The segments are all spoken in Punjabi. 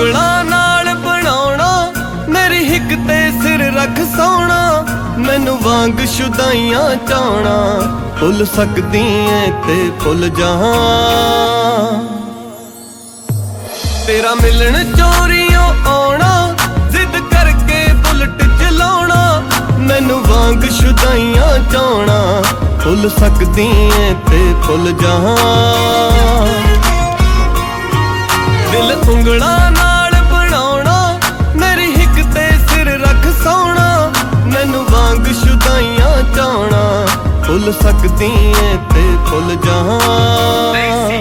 ਉਂਗਲਾਂ ਨਾਲ ਬਣਾਉਣਾ, ਮੇਰੀ ਹਿੱਕ ਤੇ ਸਿਰ ਰੱਖ ਸੋਣਾ, ਮੈਨੂੰ ਵਾਂਗ ਸ਼ੁਦਾਈਆਂ ਚਾਹਣਾ, ਭੁੱਲ ਸਕਦੀ ਏ ਤੇ ਭੁੱਲ ਜਾਵਾਂ। ਤੇਰਾ ਮਿਲਣ ਚੋਰੀਓਂ ਆਉਣਾ, ਜ਼ਿੱਦ ਕਰਕੇ ਬੁਲਟ ਚਲਾਉਣਾ, ਮੈਨੂੰ ਵਾਂਗ ਸ਼ੁਦਾਈਆਂ ਚਾਹਣਾ, ਭੁੱਲ ਸਕਦੀ ਏ ਤੇ ਭੁੱਲ ਜਾਵਾਂ। ਦਿਲ ਉਂਗਲਾਂ ਨਾਲ ਬਣਾਉਣਾ, ਮੇਰੀ ਹਿੱਕ ਤੇ ਸਿਰ ਰੱਖ ਸੋਣਾ, ਮੈਨੂੰ ਵਾਂਗ ਸ਼ੁਦਾਈਆਂ ਚਾਹਣਾ, ਭੁੱਲ ਸਕਦੀ ਏ ਤੇ ਭੁੱਲ ਜਾਵਾਂ।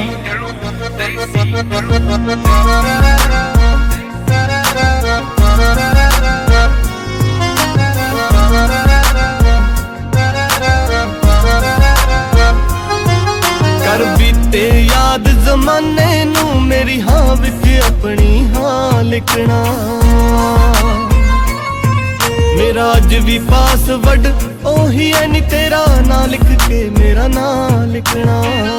ਕਰ ਬੀਤੇ ਯਾਦ ਜ਼ਮਾਨੇ ਨੂੰ, ਮੇਰੀ ਹਾਂ ਵਿੱਚ ਆਪਣੀ ਹਾਂ ਲਿਖਣਾ, ਮੇਰਾ ਅੱਜ ਵੀ ਪਾਸਵਰਡ ਉਹੀ ਐ ਨੀ, ਤੇਰਾ ਨਾਂ ਲਿਖ ਕੇ ਮੇਰਾ ਨਾਂ ਲਿਖਣਾ।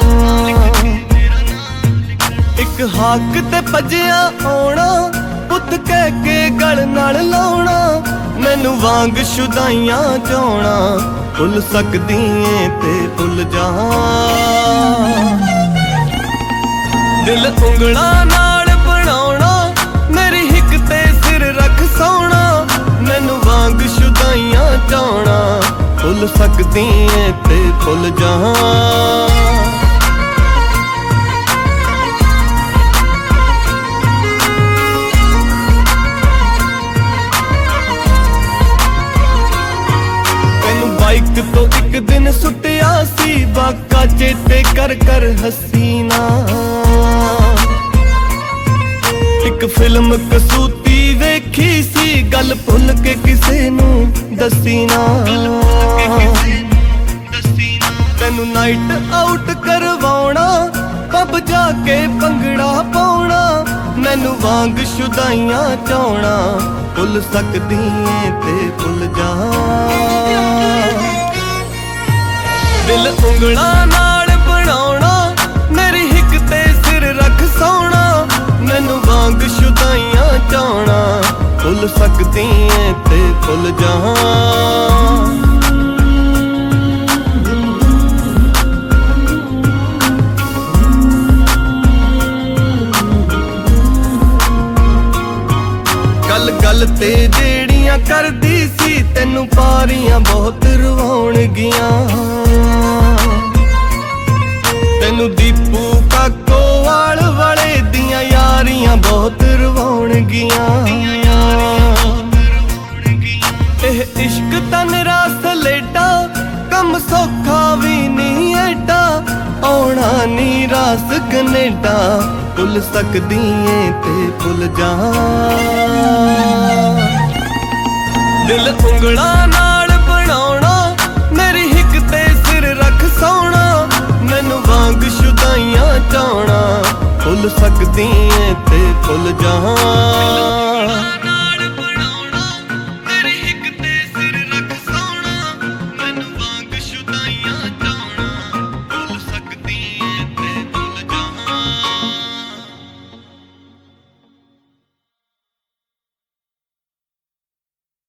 ਇੱਕ ਹੱਕ ਤੇ ਭੱਜਿਆ ਆਉਣਾ, ਪੁੱਤ ਕਹਿ ਕੇ ਗਲ ਨਾਲ ਲਾਉਣਾ, ਮੈਨੂੰ ਵਾਂਗ ਸ਼ੁਦਾਈਆਂ ਚਾਹਣਾ, ਭੁੱਲ ਸਕਦੀ ਏ ਤੇ ਭੁੱਲ ਜਾਵਾਂ। ਦਿਲ ਉਂਗਲਾਂ ਨਾਲ ਬਣਾਉਣਾ, ਮੇਰੀ ਹਿੱਕ ਤੇ ਸਿਰ ਰੱਖ ਸੋਣਾ, ਮੈਨੂੰ ਵਾਂਗ ਸ਼ੁਦਾਈਆਂ ਚਾਹਣਾ, ਭੁੱਲ ਸਕਦੀ ਏ ਤੇ ਭੁੱਲ ਜਾਵਾਂ। ਬਾਈਕ ਤੋਂ ਇੱਕ ਦਿਨ ਸੁੱਟਿਆ ਸੀ, ਬਾਕਾ ਚੇਤੇ ਕਰ ਕਰ ਹਸੀਨਾ, ਇੱਕ ਫਿਲਮ ਕਸੂਤੀ ਵੇਖੀ ਸੀ, ਗੱਲ ਭੁੱਲ ਕੇ ਕਿਸੇ ਨੂੰ ਦੱਸੀ ਨਾ। ਤੈਨੂੰ ਨਾਈਟ ਆਊਟ ਕਰਵਾਉਣਾ, ਪੱਬ ਜਾ ਕੇ ਭੰਗੜਾ ਪਾਉਣਾ, ਮੈਨੂੰ ਵਾਂਗ ਸ਼ੁਦਾਈਆਂ ਚਾਹਣਾ, ਭੁੱਲ ਸਕਦੀ ਏ ਤੇ ਭੁੱਲ ਜਾਵਾਂ। ਦਿਲ ਉਂਗਲਾਂ ਨਾਲ ਬਣਾਉਣਾ, ਮੇਰੀ ਹਿੱਕ ਤੇ ਸਿਰ ਰੱਖ ਸੋਣਾ, ਮੈਨੂੰ ਵਾਂਗ ਸ਼ੁਦਾਈਆਂ ਚਾਹਣਾ, ਭੁੱਲ ਸਕਦੀ ਏ ਤੇ ਭੁੱਲ ਜਾਵਾਂ। ਗੱਲ ਤੇ ਜਿਹੜੀਆਂ ਕਰਦੀ ਸੀ, ਤੈਨੂੰ ਪਾਰੀਆਂ ਬਹੁਤ ਰਵਾਉਣਗੀਆਂ, ਤੈਨੂੰ ਦੀਪੂ ਕਾਕੋਵਾਲ ਵਾਲੇ ਦੀਆਂ ਯਾਰੀਆਂ ਬਹੁਤ ਰਵਾਉਣਗੀਆਂ। ਇਹ ਇਸ਼ਕ ਤਾਂ ਨਿਰਾ ਸਲੇਡਾ, ਕੰਮ ਸੌਖਾ ਵੀ ਨਹੀਂ ਏਡਾ, ਆਉਣਾ ਨੀ ਰਾਸ ਕਨੇਡਾ, ਭੁੱਲ ਸਕਦੀ ਏ ਤੇ ਭੁੱਲ ਜਾਵਾਂ। ਦਿਲ ਉਂਗਲਾਂ ਨਾਲ ਬਣਾਉਣਾ, ਮੇਰੀ ਹਿੱਕ ਤੇ ਸਿਰ ਰੱਖ ਸੋਣਾ, ਮੈਨੂੰ ਵਾਂਗ ਸ਼ੁਦਾਈਆਂ ਚਾਹਣਾ, ਭੁੱਲ ਸਕਦੀ ਏ ਤੇ ਭੁੱਲ ਜਾਵਾਂ।